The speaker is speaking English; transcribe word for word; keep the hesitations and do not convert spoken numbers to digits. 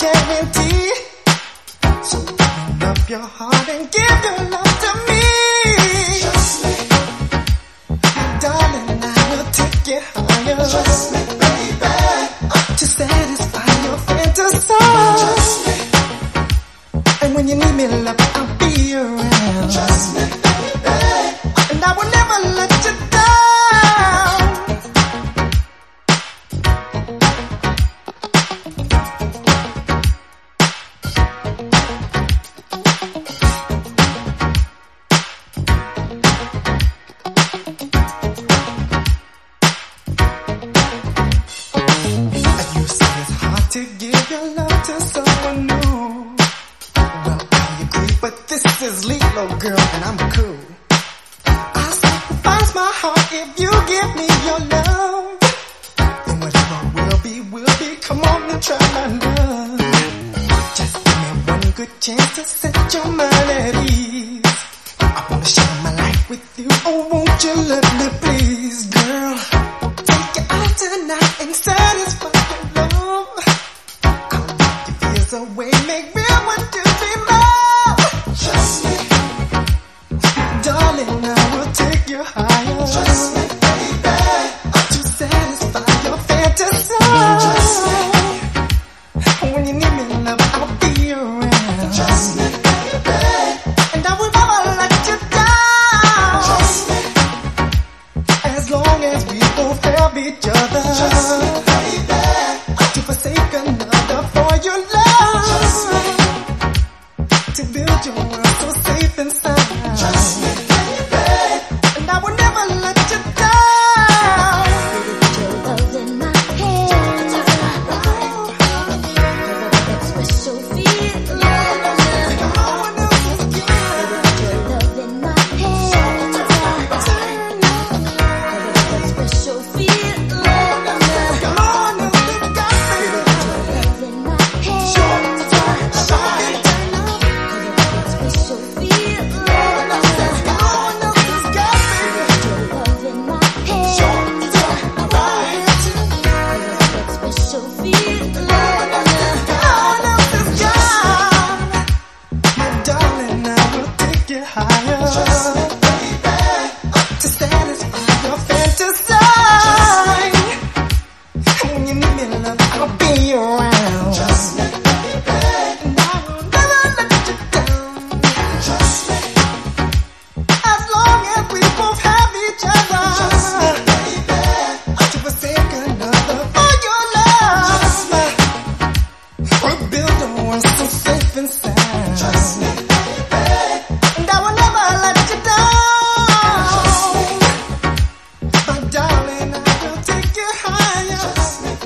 guarantee. So open up your heart and give your love to me. Trust me, darling, I will take you higher. Trust me, baby, to satisfy your fantasy. Trust me, and when you need me, love, I'll be around. Trust me, baby, and I will never let you down. To give your love to someone new. Well, I agree, but this is legal, girl, and I'm cool. I'll sacrifice my heart if you give me your love. And whatever will be, will be. Come on and try my love. Just give me one good chance to set your mind at ease. I wanna share my life with you. Oh, won't you let me please, girl? Take you out tonight and satisfy your love. Away, make real what to be love. Trust me, darling, I will take you higher. Trust me, baby, to satisfy your fantasy. Trust me, when you need me, love, I'll be around. Trust me, baby, and I will never let you down. Trust me, as long as we both have each other. Trust me, baby, to forsake another for your love. To build your world so safe inside. Trust me, baby, and I will never let you down. Put your love in my hands. That special feeling. No one else is good. Put your love in my hands. That special feeling. No one else has got me. Put your love in my hands. Special feeling. No one else has got me. Put your love in my hands. That special feeling. No one else has got. My darling, I will take you higher. Trust me, baby, to satisfy your fantasy. And when you need me, love, I'll be around. Trust me, baby, and I will never let you down. Trust me, as long as we both have each other. Trust me, baby, to forsake another for your love. Trust me, we'll build a world so safe inside. Trust me, baby, and I will never let you down. My darling, I will take you higher. Trust me,